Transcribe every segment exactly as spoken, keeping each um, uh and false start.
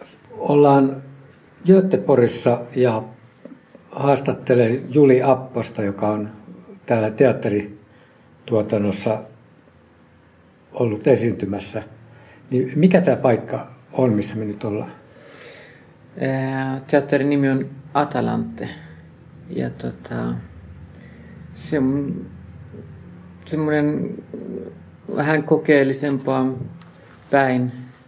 Ollaan Göteborgissa ja haastattelen Juli Apposta, joka on täällä teatterituotannossa ollut esiintymässä. Niin mikä tämä paikka on, missä me nyt ollaan? Teatterin nimi on Atalante. Ja tota, se on semmoinen vähän kokeellisempaan päin,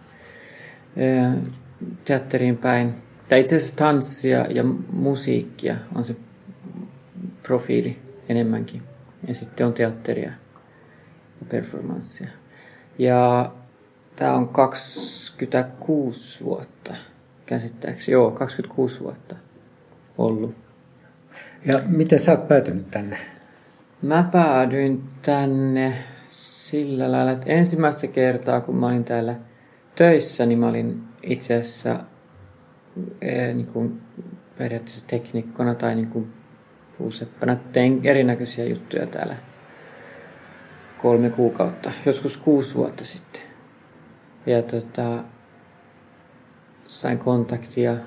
teatteriin päin. Tai itse asiassa tanssia ja musiikkia on se profiili enemmänkin. Ja sitten on teatteria ja performanssia. Ja tämä on kaksikymmentäkuusi vuotta käsittääkseni. Joo, kaksikymmentäkuusi vuotta ollut. Ja miten sä oot päätynyt tänne? Mä päädyin tänne sillä lailla, että ensimmäistä kertaa kun mä olin täällä töissä, niin mä olin itse asiassa eh, niin kuin periaatteessa teknikkona tai niin kuin puuseppänä. Tein erinäköisiä juttuja täällä kolme kuukautta, joskus kuusi vuotta sitten. Ja tota, sain kontaktia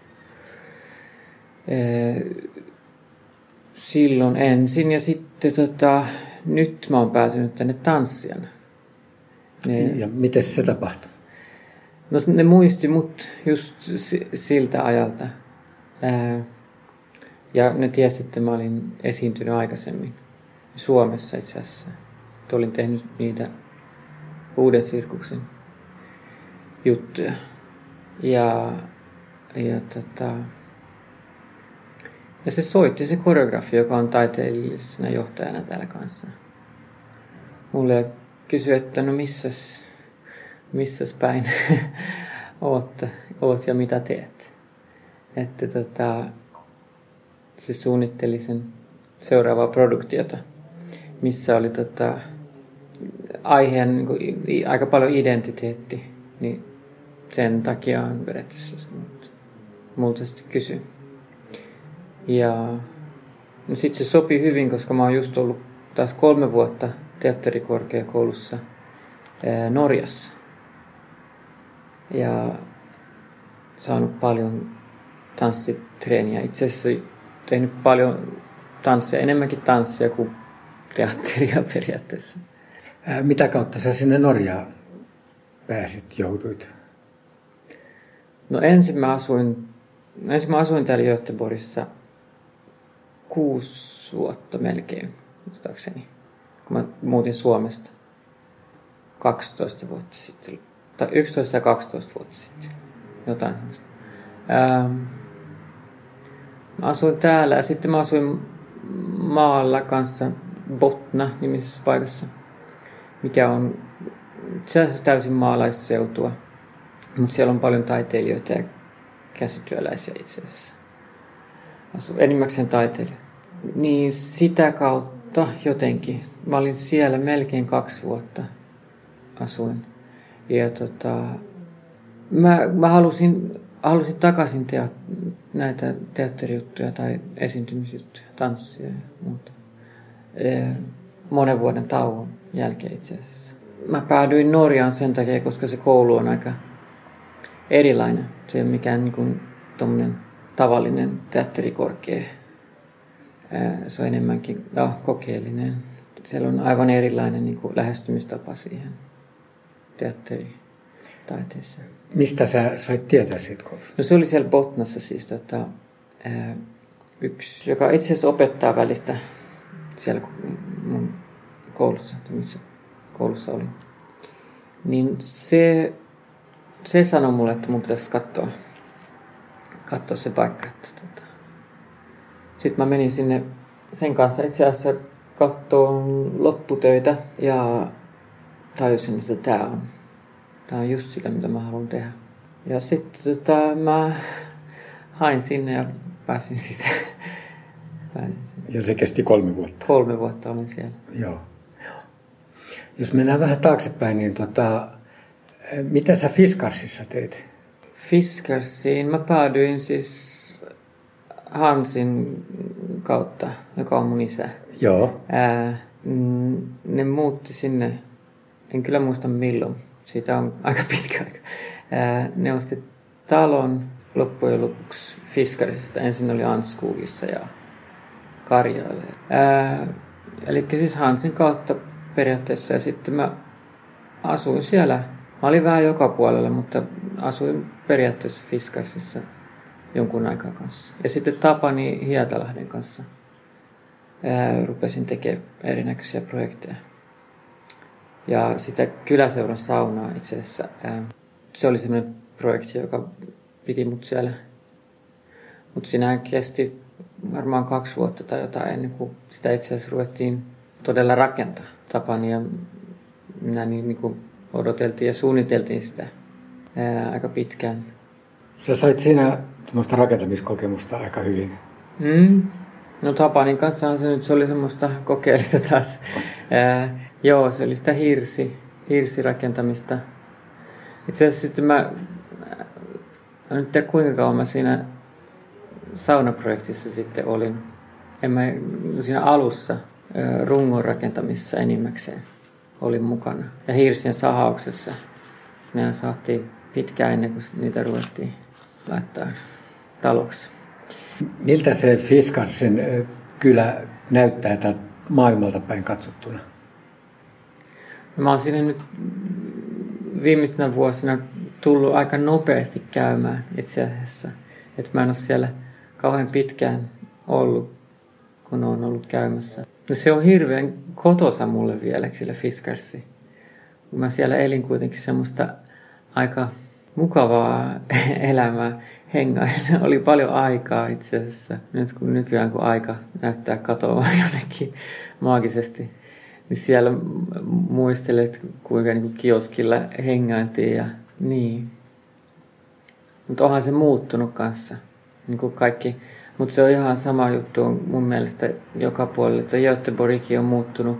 eh, silloin ensin ja sitten tota, nyt mä oon päätynyt tänne tanssijana. Ne, ja miten se tapahtui? No ne muisti mut just siltä ajalta. Ää, ja ne tiesi, että mä olin esiintynyt aikaisemmin Suomessa itse asiassa. Että olin tehnyt niitä Uuden sirkuksen juttuja. Ja, ja, tota, ja se soitti se koreografi, joka on taiteellisena johtajana täällä kanssa. Mulle kysyi, että no missäs, missäs päin oot, oot ja mitä teet. Että tota, se suunnitteli sen seuraavaa produktiota, missä oli tota, aiheen niin kuin, aika paljon identiteetti. Niin sen takia on periaatteessa multa sitten kysyi. Ja no sitten se sopi hyvin, koska mä oon just ollut taas kolme vuotta teatterikorkeakoulussa ää, Norjassa. Ja saanut paljon tanssitreeniä. Itse asiassa tehnyt paljon tanssia, enemmänkin tanssia kuin teatteria periaatteessa. Ää, mitä kautta sä sinne Norjaan pääsit, jouduit? No ensin mä asuin, ensin mä asuin täällä Göteborgissa kuusi vuotta melkein, muistaakseni, kun mä muutin Suomesta kaksitoista vuotta sitten, tai yksitoista ja kaksitoista vuotta sitten, jotain sellaista. Ähm, mä asuin täällä ja sitten mä asuin maalla kanssa Botna-nimisessä paikassa, mikä on täysin maalaisseutua, mutta siellä on paljon taiteilijoita ja käsityöläisiä itse asiassa. Asu enimmäkseen taiteilijoita. Niin sitä kautta jotenkin. Mä olin siellä melkein kaksi vuotta asuin. Ja tota, mä, mä halusin, halusin takaisin teat, näitä teatterijuttuja tai esiintymisjuttuja, tanssia ja muuta. E, monen vuoden tauon jälkeen itse asiassa. Mä päädyin Norjaan sen takia, koska se koulu on aika erilainen. Se ei ole mikään niin kuin tommonen tavallinen teatterikorkea. Se on enemmänkin no, kokeellinen. Siellä on aivan erilainen niin kuin lähestymistapa siihen teatteritaiteeseen. Mistä sä sait tietää siitä koulusta? No se oli siellä Botnassa siis tota, yksi, joka itse asiassa opettaa välistä siellä mun koulussa, missä koulussa olin. Niin se, se sanoi mulle, että mun pitäisi katsoa, katsoa se paikka. Että, tota. Sitten mä menin sinne sen kanssa itse asiassa katsomaan lopputöitä ja tajusin, että tää on, tää on just sitä, mitä mä haluan tehdä. Ja sitten tota, mä hain sinne ja pääsin sisään. Pääsin sinne. Ja se kesti kolme vuotta? Kolme vuotta olin siellä. Joo. Jos mennään vähän taaksepäin, niin tota, mitä sä Fiskarsissa teit? Fiskarsiin mä päädyin siis Hansin kautta, joka on mun isä. Joo. Ää, ne muutti sinne, en kyllä muista milloin, siitä on aika pitkä aika. Ää, ne osti talon loppujen lopuksi Fiskarisesta. Ensin oli Antskogissa ja Karjaalle. Eli siis Hansin kautta periaatteessa. Ja sitten mä asuin siellä. Mä olin vähän joka puolella, mutta asuin periaatteessa Fiskarisessa jonkun aikaa kanssa. Ja sitten Tapani Hietalahden kanssa ää, rupesin tekemään erinäköisiä projekteja. Ja sitä kyläseuran saunaa itse asiassa. Ää, se oli semmoinen projekti, joka piti mut siellä. Mutta siinä kesti varmaan kaksi vuotta tai jotain ennen kuin sitä itse asiassa ruvettiin todella rakentaa. Tapani ja minä niin, niin kuin odoteltiin ja suunniteltiin sitä ää, aika pitkään. Sä sait siinä tuommoista rakentamiskokemusta aika hyvin. Mm. No Tapanin kanssahan se nyt se oli semmoista kokeellista taas. Ää, joo, se oli sitä hirsi, hirsirakentamista. Itse asiassa sitten mä, mä nyt tiedä kuinka kauan mä siinä saunaprojektissa sitten olin. En mä siinä alussa ää, rungon rakentamisessa enimmäkseen olin mukana. Ja hirsien sahauksessa. Nehän saatiin pitkään ennen kuin niitä ruvettiin laittaa taloksi. Miltä se Fiskarsin kylä näyttää täältä maailmalta päin katsottuna? Mä oon siinä nyt viimeisenä vuosina tullut aika nopeasti käymään itse asiassa. Että mä en ole siellä kauhean pitkään ollut, kun oon ollut käymässä. No se on hirveän kotosa mulle vielä kyllä Fiskarsi. Mä siellä elin kuitenkin semmoista aika mukavaa elämää. Hengailla oli paljon aikaa itse asiassa. Nyt kun nykyään kun aika näyttää katoamaan jonnekin maagisesti, niin siellä muistelet kuinka niin kuin kioskilla hengailtiin ja niin. Mutta onhan se muuttunut kanssa. Niin kuin kaikki. Mutta se on ihan sama juttu on mun mielestä joka puolella. Että Göteborgkin on muuttunut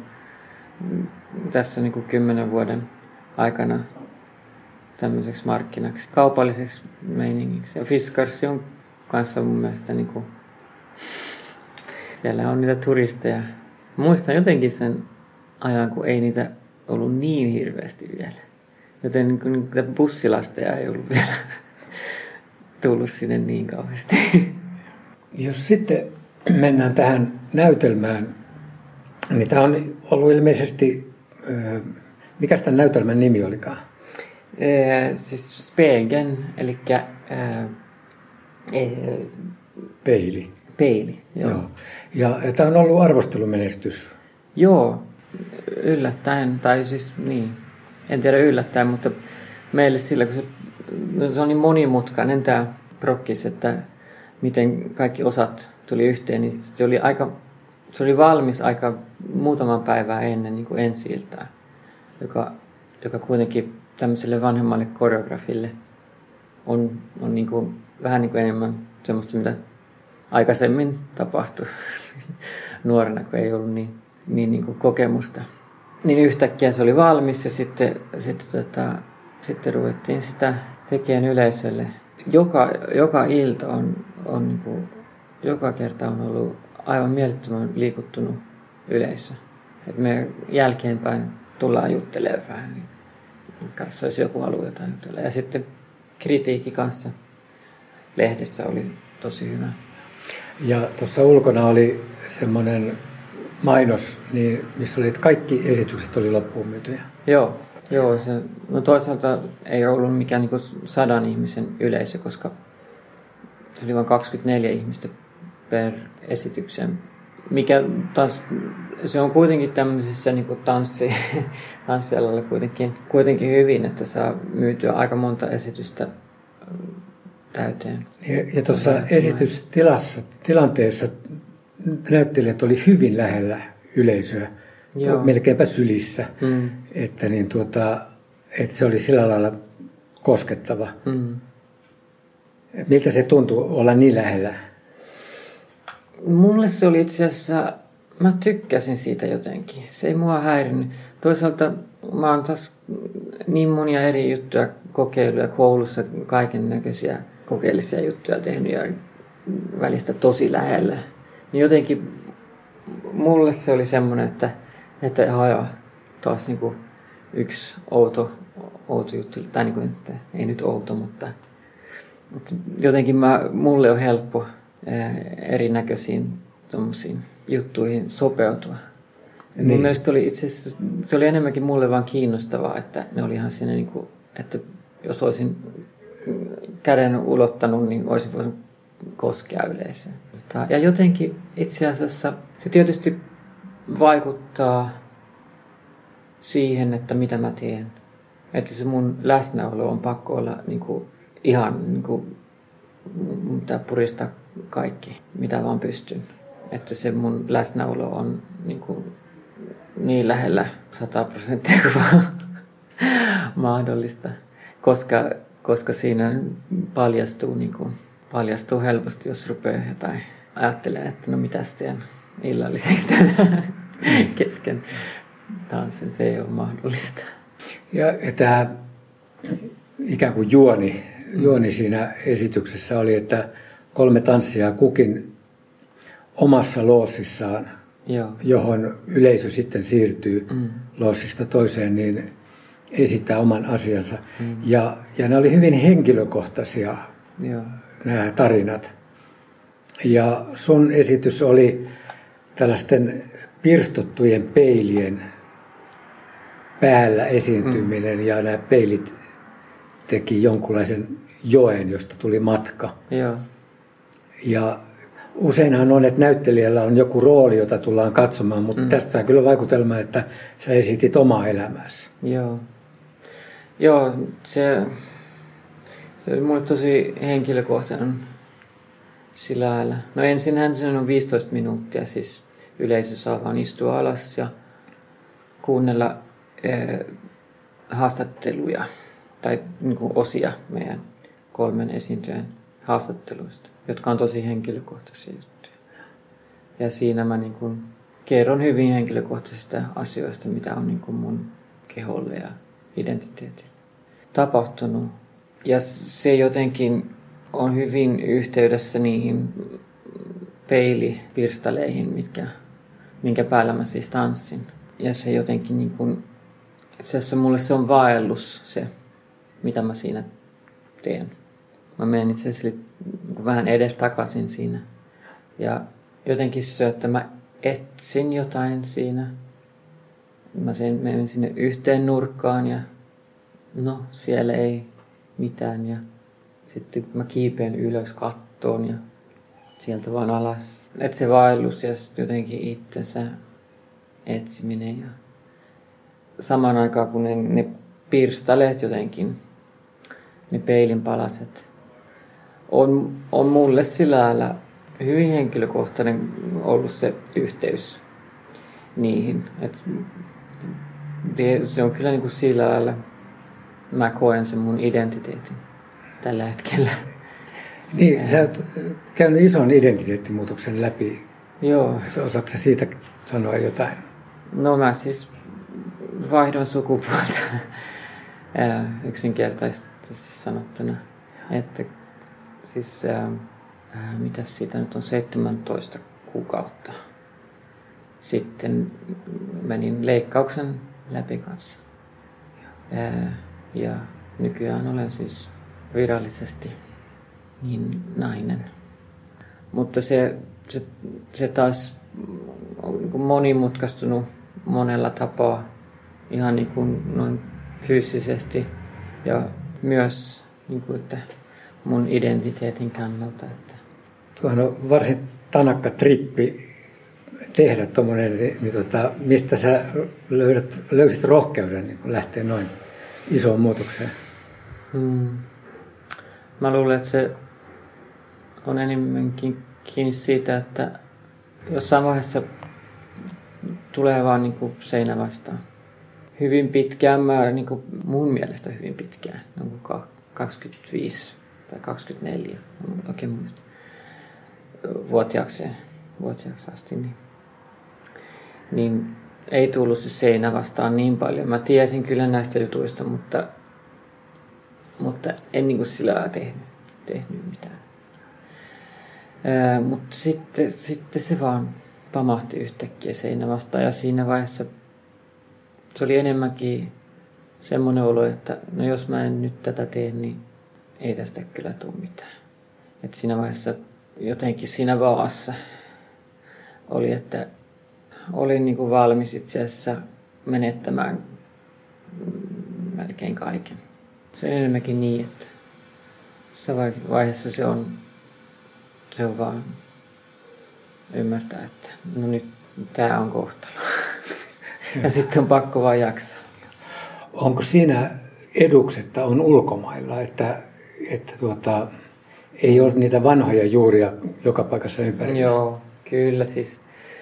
tässä niin kuin kymmenen vuoden aikana tämmöiseksi markkinaksi, kaupalliseksi meiningiksi. Ja Fiskarsi on kanssa mun mielestä niin kuin, siellä on niitä turisteja. Muistan jotenkin sen ajan, kun ei niitä ollut niin hirveästi vielä. Joten niin kuin, niitä bussilasteja ei ollut vielä tullut sinne niin kauheasti. Jos sitten mennään tähän näytelmään, niin tämä on ollut ilmeisesti, mikä tämän näytelmän nimi olikaan? Eh, siis Spegeln, eli eh, Peili. Peili, joo. joo. Ja, ja tämä on ollut arvostelumenestys. Joo, yllättäen, tai siis niin, en tiedä yllättäen, mutta meille sillä, kun se, se on niin monimutkainen tämä prokkis, että miten kaikki osat tuli yhteen, niin se oli, aika, se oli valmis aika muutaman päivää ennen niin kuin ensi-iltaa, joka, joka kuitenkin tämmöiselle vanhemmalle koreografille on, on niin kuin, vähän niin kuin enemmän semmoista, mitä aikaisemmin tapahtui nuorena, kun ei ollut niin, niin, niin kuin kokemusta. Niin yhtäkkiä se oli valmis ja sitten, sitten, tota, sitten ruvettiin sitä tekemään yleisölle. Joka, joka ilta on, on niin kuin, joka kerta on ollut aivan mielettömän liikuttunut yleisö. Et me jälkeenpäin tullaan juttelemaan vähän, niin kanssa jos joku haluaa jotain jutella. Ja sitten kritiikki kanssa lehdessä oli tosi hyvä. Ja tuossa ulkona oli semmoinen mainos, niin missä oli, että kaikki esitykset oli loppuun myytyjä. Joo, joo se, no toisaalta ei ollut mikään niin kuin sadan ihmisen yleisö, koska se oli vain kaksikymmentäneljä ihmistä per esityksen. Mikä taas, se on kuitenkin tämmöisessä niin kuin tanssi, tanssialalla kuitenkin, kuitenkin hyvin, että saa myytyä aika monta esitystä täyteen. Ja, ja tuossa esitystilassa, tilanteessa näyttelijät oli hyvin lähellä yleisöä, Joo. melkeinpä sylissä, mm. että, niin tuota, että se oli sillä lailla koskettava. Mm. Miltä se tuntui olla niin lähellä? Mulle se oli itse asiassa, mä tykkäsin siitä jotenkin. Se ei mua häirinyt. Toisaalta mä oon taas niin monia eri juttuja kokeiluja koulussa, kaiken näköisiä kokeellisia juttuja tehnyt ja välistä tosi lähellä. Niin jotenkin mulle se oli semmoinen, että, että joo, taas niinku yksi outo, outo juttu, tai niinku, että ei nyt outo, mutta jotenkin mä, mulle on helppo erinäköisiin tommosiin juttuihin sopeutua. Niin. Mun mielestä oli itse asiassa, se oli enemmänkin mulle vaan kiinnostavaa, että ne oli ihan siinä niin kuin, että jos olisin käden ulottanut, niin olisin voinut koskea yleisöön. Ja jotenkin itse asiassa se tietysti vaikuttaa siihen, että mitä mä teen. Että se mun läsnäolo on pakko olla niin kuin, ihan niin kuin, mun pitää puristaa kaikki, mitä vaan pystyn. Että se mun läsnäolo on niin, kuin, niin lähellä sata prosenttia kuin vaan mahdollista. Koska, koska siinä paljastuu, niin kuin, paljastuu helposti, jos rupeaa jotain ajattelemaan, että no mitäs teen illalliseksi tänään kesken tanssin. Se ei ole mahdollista. Ja, ja tämä ikään kuin juoni, juoni siinä esityksessä oli, että kolme tanssia kukin omassa loossissaan, Joo. johon yleisö sitten siirtyy mm. loossista toiseen, niin esittää oman asiansa. Mm. Ja, ja ne oli hyvin henkilökohtaisia, Joo. nämä tarinat. Ja sun esitys oli tällaisten pirstottujen peilien päällä esiintyminen, mm. ja nämä peilit teki jonkunlaisen joen, josta tuli matka. Joo. Ja useinhan on, että näyttelijällä on joku rooli, jota tullaan katsomaan, mutta mm. tästä saa kyllä vaikutelma, että sä esitit omaa elämääsi. Joo. Joo, se, se oli mulle tosi henkilökohtainen sillä lailla. No ensinhän se on viisitoista minuuttia, siis yleisö saa vaan istua alas ja kuunnella eh, haastatteluja tai niin kuin osia meidän kolmen esiintyjän haastatteluista, jotka on tosi henkilökohtaisia juttuja. Ja siinä mä niin kuin kerron hyvin henkilökohtaisista asioista, mitä on niin kuin mun keholle ja identiteetille tapahtunut. Ja se jotenkin on hyvin yhteydessä niihin peilipirstaleihin, mitkä, minkä päällä mä siis tanssin. Ja se jotenkin niin kuin, itse asiassa mulle se on vaellus se, mitä mä siinä teen. Mä menen itse asiassa vähän edestakaisin siinä. Ja jotenkin se, että mä etsin jotain siinä. Mä sen, menen sinne yhteen nurkkaan ja no siellä ei mitään. Ja sitten mä kiipeen ylös kattoon ja sieltä vaan alas. Että se vaellus ja jotenkin itsensä etsiminen. Ja samaan aikaan kun ne, ne pirstaleet jotenkin, ne peilinpalaset, on, on mulle sillä lailla hyvin henkilökohtainen ollut se yhteys niihin. Et se on kyllä niin kuin sillä lailla, mä koen sen mun identiteetin tällä hetkellä. Niin, ja sä oot käynyt ison identiteettimuutoksen läpi. Joo. Osaatko sä siitä sanoa jotain? No mä siis vaihdoin sukupuolta yksinkertaisesti sanottuna. Että siis ää, mitäs siitä nyt on seitsemäntoista kuukautta sitten menin leikkauksen läpi kanssa. Ää, ja nykyään olen siis virallisesti niin nainen. Mutta se, se, se taas on monimutkaistunut monella tapaa ihan niin kuin noin fyysisesti ja myös niin kuin, että mun identiteetin kannalta. Että. Tuohan on varsin tanakka trippi tehdä tuommoinen, niin tota, mistä sä löydät, löysit rohkeuden niin lähteä noin isoon muutokseen? Hmm. Mä luulen, että se on enemmänkin kiinni siitä, että jossain vaiheessa tulee vaan niin kuin seinä vastaan. Hyvin pitkään, mä, niin kuin mun mielestä hyvin pitkään, niin kuin kaksikymmentäviisi tai kaksikymmentäneljä, oikein muista, vuotiaaksi, vuotiaaksi asti, niin, niin ei tullut se seinä vastaan niin paljon. Mä tiesin kyllä näistä jutuista, mutta, mutta en niin kuin sillä lailla tehnyt, tehnyt mitään. Ää, mutta sitten, sitten se vaan pamahti yhtäkkiä seinä vastaan ja siinä vaiheessa se oli enemmänkin semmoinen olo, että no jos mä en nyt tätä tee, niin ei tästä kyllä tule mitään. Et siinä vaiheessa jotenkin siinä vaassa oli, että olin niin kuin valmis itse asiassa menettämään melkein kaiken. Se on enemmänkin niin, että jossain vaiheessa se on, se on vaan ymmärtää, että no nyt tämä on kohtalo. Ja sitten on pakko vaan jaksaa. Onko siinä eduksi, että on ulkomailla, että, että tuota, ei ole niitä vanhoja juuria joka paikassa ympärillä? Joo, kyllä siis.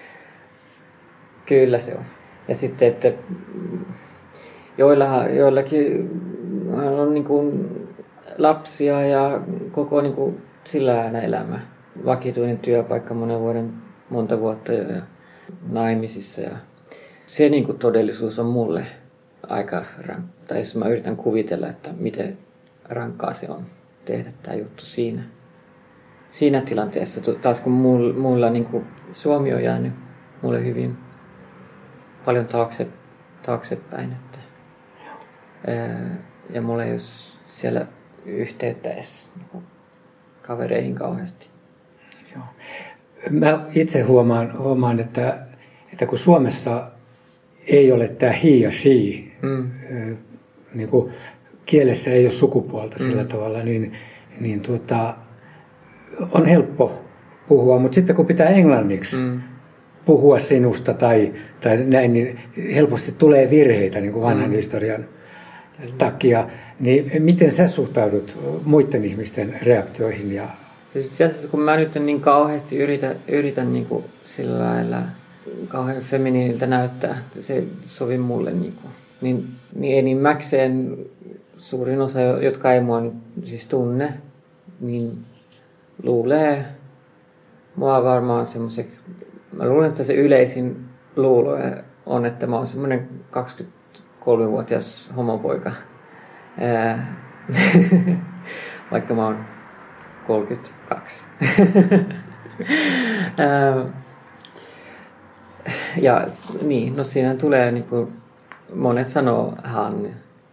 Kyllä se on. Ja sitten, että joillahan, joillakin on niin kuin lapsia ja koko niin kuin sillä aina elämä. Vakituinen työpaikka monen vuoden, monta vuotta jo ja naimisissa. Ja se niin kuin todellisuus on mulle aika rankkaa. Tai jos mä yritän kuvitella, että miten rankkaa se on tehdä tämä juttu siinä. Siinä tilanteessa, taas kun mulla, mulla niin kuin Suomi on jäänyt mulle hyvin paljon taakse, taaksepäin. Että, ää, ja mulla ei ole siellä yhteyttä edes niin kavereihin kauheasti. Joo. Mä itse huomaan, huomaan että, että kun Suomessa ei ole tämä he ja she, mm. niin kuin kielessä ei ole sukupuolta mm. sillä tavalla, niin, niin tuota, on helppo puhua, mutta sitten kun pitää englanniksi mm. puhua sinusta tai, tai näin, niin helposti tulee virheitä niin kuin vanhan mm. historian takia. Niin miten sä suhtaudut muiden ihmisten reaktioihin? Ja... Itse asiassa kun mä nyt niin kauheasti yritän, yritän niin kuin sillä lailla kauhean feminiiniltä näyttää, että se sovi mulle, niin, kuin, niin, niin enimmäkseen suurin osa, jotka ei mua siis tunne, niin luulee mua varmaan semmoiseksi, mä luulen, että se yleisin luulo on, että mä oon semmoinen kaksikymmentäkolmevuotias homopoika. Ää, vaikka mä oon kolmekymmentäkaksi. Ää, ja niin, no siinä tulee niin kuin monet sanoo hän,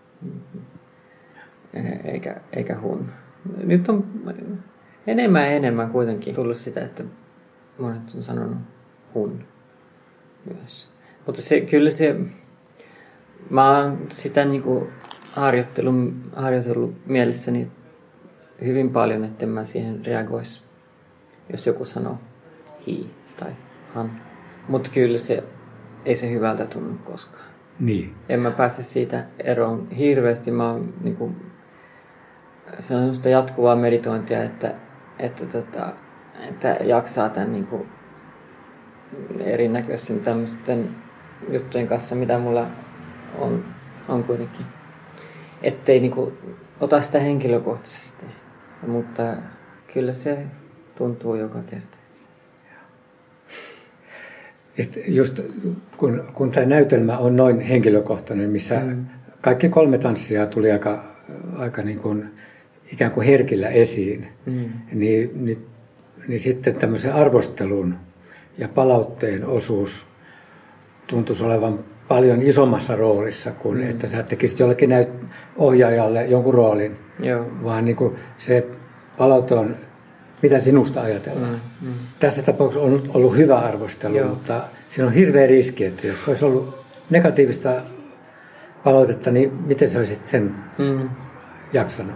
eikä, eikä hun. Nyt on enemmän ja enemmän kuitenkin tullut sitä, että monet on sanonut hun myös. Mutta se, kyllä se, mä oon sitä niin kuin harjoitellut, harjoitellut mielessäni hyvin paljon, että mä siihen reagoisi, jos joku sanoo he tai han. Mutta kyllä se, ei se hyvältä tunnu koskaan. Niin. En mä pääse siitä eroon hirveästi. Mä oon, niin kuin, se on semmoista jatkuvaa meditointia, että, että, tota, että jaksaa tämän niin kuin, erinäköisten tämmöisten juttujen kanssa, mitä mulla on, on kuitenkin. Ettei niin kuin, ota sitä henkilökohtaisesti, mutta kyllä se tuntuu joka kerta. Et just kun, kun tämä näytelmä on noin henkilökohtainen, missä mm. kaikki kolme tanssijaa tuli aika, aika niin kuin, ikään kuin herkillä esiin, mm. niin, niin, niin sitten tämmöisen arvostelun ja palautteen osuus tuntuisi olevan paljon isommassa roolissa kuin mm. että sä tekisit jollekin näyt- ohjaajalle jonkun roolin, Joo. vaan niin kuin se palaute on, mitä sinusta ajatellaan. Mm, mm. Tässä tapauksessa on ollut hyvä arvostelu, Joo. mutta siinä on hirveä riski, että jos olisi ollut negatiivista palautetta, niin miten sä olisit sen mm. jaksanut?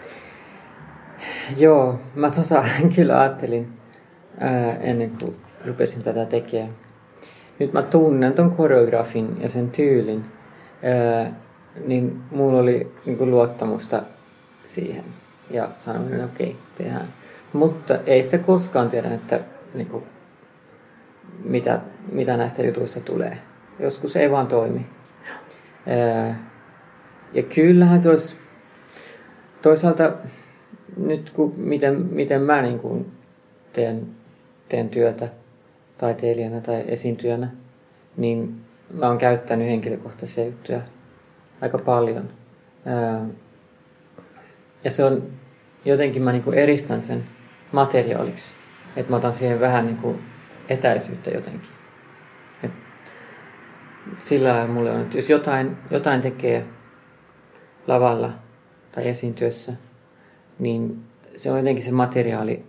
Joo, mä tota kyllä ajattelin ää, ennen kuin rupesin tätä tekemään. Nyt mä tunnen ton koreografin ja sen tyylin, ää, niin mulla oli niin kuin luottamusta siihen ja sanoin, että okei, okay, tehdään. Mutta ei sitä koskaan tiedä, että niin kuin, mitä, mitä näistä jutuista tulee. Joskus ei vaan toimi. Ää, ja kyllähän se olisi toisaalta nyt kun miten, miten mä niin kuin teen, teen työtä taiteilijana tai esiintyjänä, niin mä oon käyttänyt henkilökohtaisia juttuja aika paljon. Ää, ja se on jotenkin mä niin kuin eristän sen materiaaliksi, että mä otan siihen vähän niin kuin etäisyyttä jotenkin. Et sillä lailla mulle on, että jos jotain, jotain tekee lavalla tai esiintyessä, niin se on jotenkin se materiaali,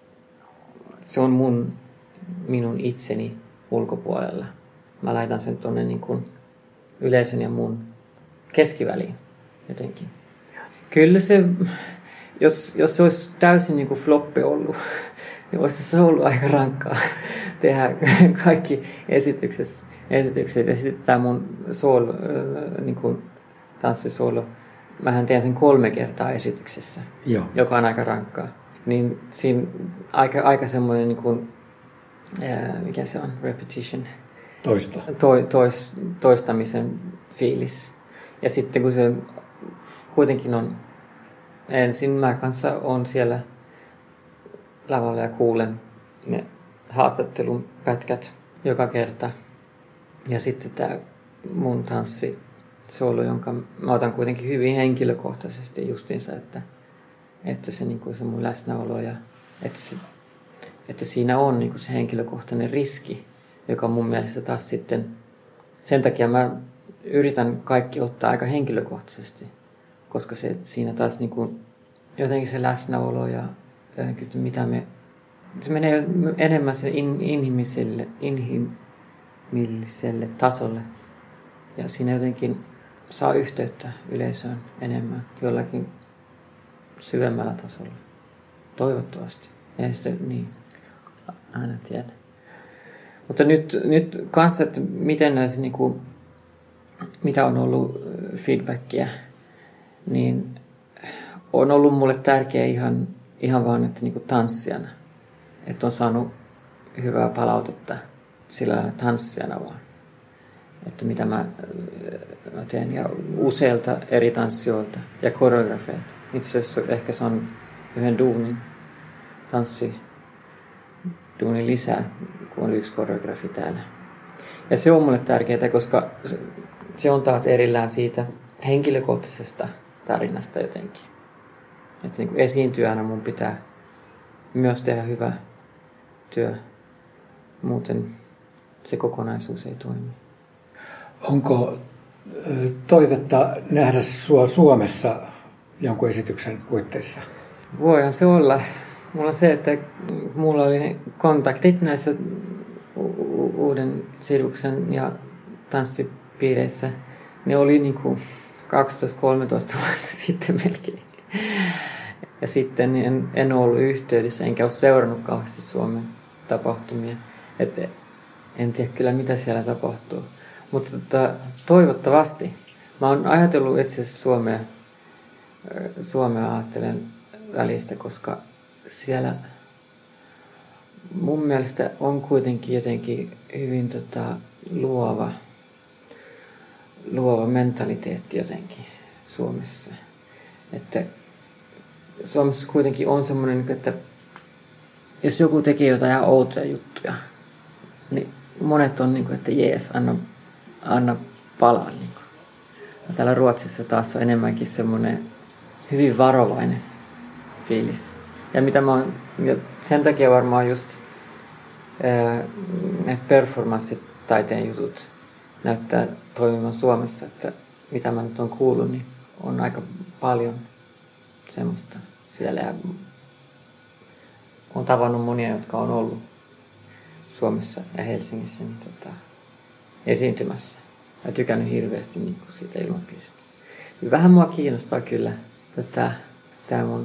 se on mun, minun itseni ulkopuolella. Mä laitan sen tuonne niin kuin yleisön ja mun keskiväliin jotenkin. Kyllä se, jos, jos se olisi täysin niin kuin floppi ollut, niin olisi se ollut aika rankkaa tehdä kaikki esitykset, esitykset ja sitten tämä mun soolo, niin kuin tanssisoolo. Mähän teen sen kolme kertaa esityksessä, Joo. joka on aika rankkaa. Niin siinä aika, aika semmoinen, niin kuin, ää, mikä se on, repetition. Toista. To, tois, toistamisen fiilis. Ja sitten kun se kuitenkin on, ensin mä kanssa on siellä lavalla ja kuulen ne haastattelun pätkät joka kerta. Ja sitten tämä mun tanssi soolo, jonka mä otan kuitenkin hyvin henkilökohtaisesti justiinsa, että, että se, niin kuin se mun läsnäolo ja että, se, että siinä on niin kuin se henkilökohtainen riski, joka mun mielestä taas sitten, sen takia mä yritän kaikki ottaa aika henkilökohtaisesti, koska se siinä taas niin kuin, jotenkin se läsnäolo ja mitä me, se menee enemmän sen in, inhimilliselle, inhimilliselle tasolle ja siinä jotenkin saa yhteyttä yleisöön enemmän jollakin syvemmällä tasolla. Toivottavasti. Ei sitä niin aina tiedä. Mutta nyt, nyt kanssa, että miten näissä, niin kuin, mitä on ollut feedbackia, niin on ollut mulle tärkeä ihan, ihan vaan, että niin kuin tanssijana. Että on saanut hyvää palautetta sillä lailla tanssijana vaan. Että mitä mä, mä teen. Ja useilta eri tanssijoilta ja koreografeilta. Itse asiassa ehkä se on yhden duunin, tanssi duunin lisää, kun on yksi koreografi täällä. Ja se on mulle tärkeää, koska se on taas erillään siitä henkilökohtaisesta tarinasta jotenkin. Että niin kuin esiintyjänä mun pitää myös tehdä hyvä työ. Muuten se kokonaisuus ei toimi. Onko toivetta nähdä sua Suomessa jonkun esityksen puitteissa? Voihan se olla. Mulla on se, että mulla oli kontaktit näissä u- uuden sirkuksen ja tanssipiireissä. Ne oli niinku kaksitoista kolmetoista vuotta sitten melkein. Ja sitten en, en ollut yhteydessä, enkä ole seurannut kauheasti Suomen tapahtumia. Et en tiedä kyllä mitä siellä tapahtuu. Mutta tota, toivottavasti. Mä oon ajatellut itse asiassa Suomea, Suomea ajattelen välistä, koska siellä mun mielestä on kuitenkin jotenkin hyvin tota, luova, luova mentaliteetti jotenkin Suomessa. Että Suomessa kuitenkin on semmoinen, että jos joku tekee jotain ihan outoja juttuja, niin monet on niin kuin, että jees, anna, anna palaa. Niin kuin. Ja täällä Ruotsissa taas on enemmänkin semmoinen hyvin varovainen fiilis. Ja mitä mä oon, ja sen takia varmaan just ää, ne performanssitaiteen jutut näyttää toimimaan Suomessa, että mitä mä nyt oon kuullut, niin on aika paljon semmoista siellä. Ja olen tavannut monia, jotka on ollut Suomessa ja Helsingissä niin tota, esiintymässä. Ja tykännyt hirveästi niin kuin siitä ilmapiiristä. Vähän mua kiinnostaa kyllä tätä, tämä mun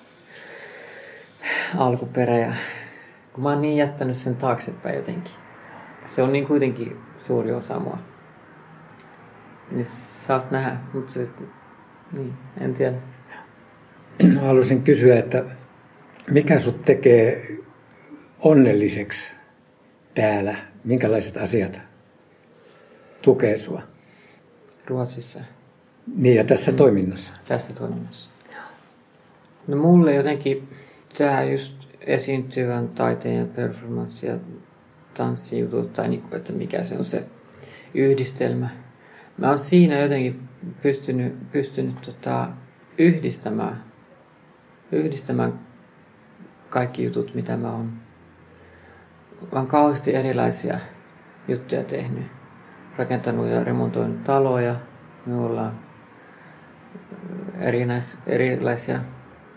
alkuperä. Ja, kun mä oon niin jättänyt sen taaksepäin jotenkin. Se on niin kuitenkin suuri osa mua. Niin saas nähdä, mutta se, niin, en tiedä. Haluaisin kysyä, että mikä sut tekee onnelliseksi täällä? Minkälaiset asiat tukee sua? Ruotsissa. Niin ja tässä mm. toiminnassa. Tässä toiminnassa. No mulle jotenkin tämä just esiintyvän taiteen ja performanssi ja tanssijutut tai niinku, että mikä se on se yhdistelmä. Mä oon siinä jotenkin pystynyt, pystynyt tota, yhdistämään, yhdistämään kaikki jutut, mitä mä oon. Mä oon kauheasti erilaisia juttuja tehnyt. Rakentanut ja remontoinut taloja. Me ollaan erinäis, erilaisia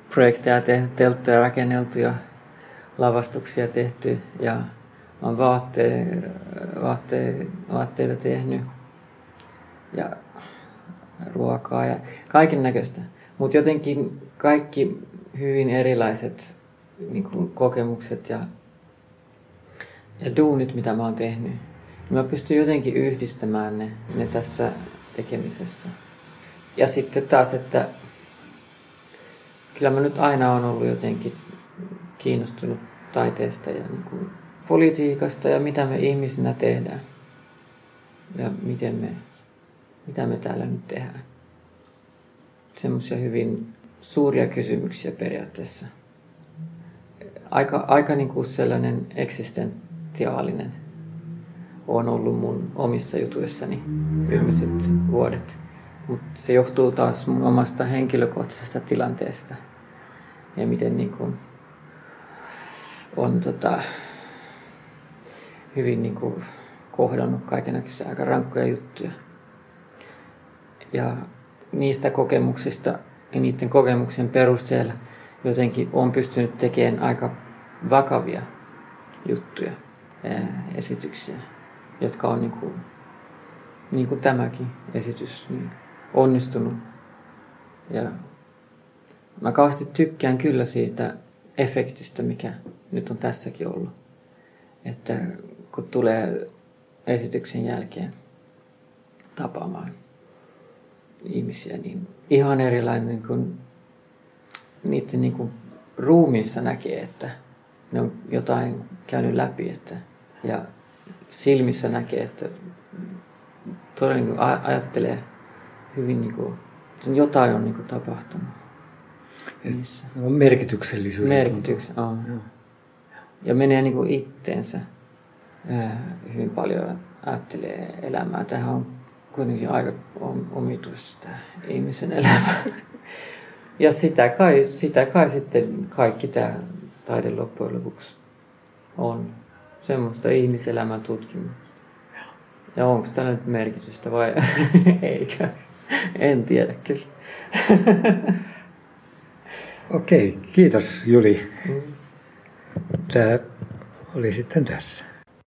projekteja tehty, telttoja rakenneltu ja lavastuksia tehty ja olen vaatte, vaatte, vaatteita tehnyt ja ruokaa ja kaiken näköistä. Mutta jotenkin kaikki hyvin erilaiset niin kuin kokemukset ja, ja duunit, mitä mä oon tehnyt, niin mä pystyn jotenkin yhdistämään ne, ne tässä tekemisessä. Ja sitten taas, että kyllä mä nyt aina olen ollut jotenkin kiinnostunut taiteesta ja niin kuin politiikasta ja mitä me ihmisinä tehdään ja miten me, mitä me täällä nyt tehdään. Semmoisia hyvin suuria kysymyksiä periaatteessa. Aika, aika niin kuin sellainen eksistentiaalinen on ollut mun omissa jutuissani viimeiset vuodet. Mutta se johtuu taas mun omasta henkilökohtaisesta tilanteesta ja miten niin kuin on tota, hyvin niin kuin kohdannut kaikenlaisia aika rankkoja juttuja. Ja niistä kokemuksista ja niiden kokemuksen perusteella jotenkin on pystynyt tekemään aika vakavia juttuja, ää, esityksiä, jotka on niin kuin, niin kuin tämäkin esitys niin onnistunut. Ja mä kauheasti tykkään kyllä siitä efektistä, mikä nyt on tässäkin ollut. Että kun tulee esityksen jälkeen tapaamaan ihmisiä, niin ihan erilainen niin kuin niiden niin kuin ruumiissa näkee, että ne on jotain käynyt läpi, että, ja silmissä näkee, että todella niin kuin ajattelee hyvin, niin kuin, jotain on niin kuin tapahtunut. On merkityksellisyyden. Merkityksen, on. Joo. Ja menee niin kuin itteensä hyvin paljon ajattelee elämää. Tämähän on kuitenkin aika omituista tämä ihmisen elämä. Ja sitä kai, sitä kai sitten kaikki tämä taide loppujen lopuksi on semmoista ihmiselämän tutkimusta. Ja onko tällä nyt merkitystä vai eikä? En tiedä kyllä. Okei, kiitos Juli. Tämä oli sitten tässä.